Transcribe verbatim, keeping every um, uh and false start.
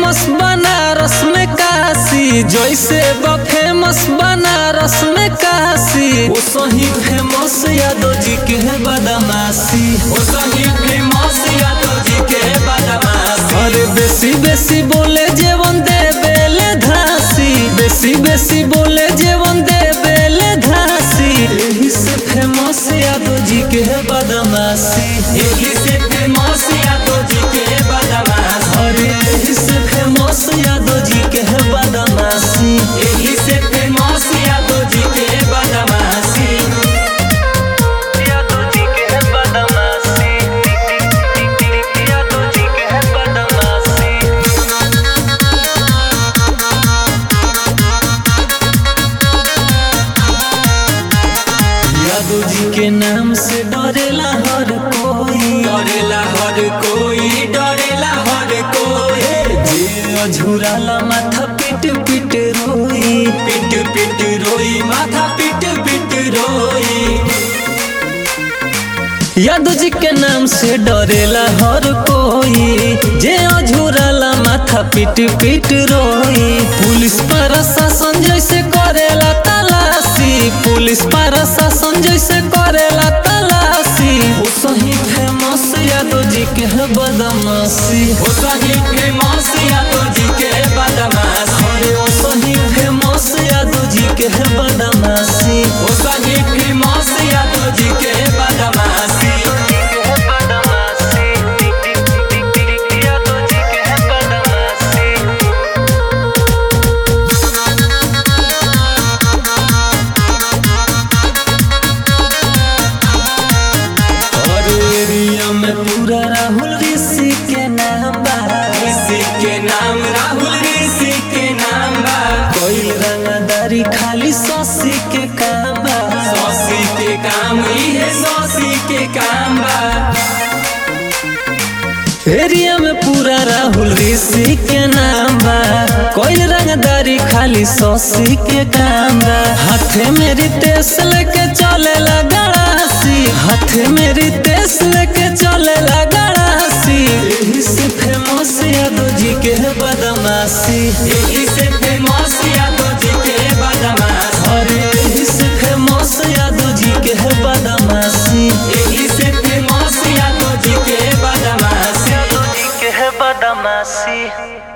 Famous Banaras में काशी, जैसे बा फेमस बनारस में काशी, वो सही फेमस यादव जी के है बदमाशी। वो सही फेमस यादव जी के बदमाशी। अरे बेसी बेसी बोले जेवन दे बेले धासी, बेसी बेसी बोले जेवन दे बेले धासी, यही से फेमस यादव जी के है बदमाशी। यही से फेमस यादव जी के बदमाशी। अरे यही से फेमस यादव जी के है बदमाशी। यही से फेमस यादव जी के बदमाशी। यादव जी के है बदमाशी। यादव जी के है बदमाशी। यादव जी के नाम से डरेला हर कोई, डरेला हर कोई, डरेला हर कोई। जे अझुराला माथा पिट पिट रोई, पिट पिट रोई, माथा पिट पिट रोई। यादव जी के नाम से डरेला हर कोई, जे अझुराला माथा पिट पिट रोई। पुलिस प्रशासन जैसे करेला तलाशी, पुलिस प्रशासन जैसे करेला तलाशी, वो सही फेमस यादव जी के है बदमाशी। वो सही फेमस यादव जी के बदमाशी। अरे वो सही फेमस यादव जी के है बदमाशी। वो सही फेमस यादव जी के बदमाशी। यादव जी के है बदमाशी। और एरिया में पूरा राहुल ऋषि के नाम बा, ऋषि के नाम राहुल ऋषि के नाम बा। कोई रंगदारी खाली शशि के काम बा। शशि के काम ही है, शशि के काम बा। एरिया में पूरा राहुल ऋषि के नाम बा, कोई रंगदारी खाली शशि के काम बा। हाथे में रितेश लेके चलेला गड़ासी, हाथे में रितेश लेके चलेला गड़ासी, यही से फेमस यादव जी के है बदमाशी। यही से फेमस यादव जी के बदमाशी। अरे यही से फेमस यादव जी के है बदमाशी। यही से फेमस यादव जी के बदमाशी। यादव जी के है बदमाशी।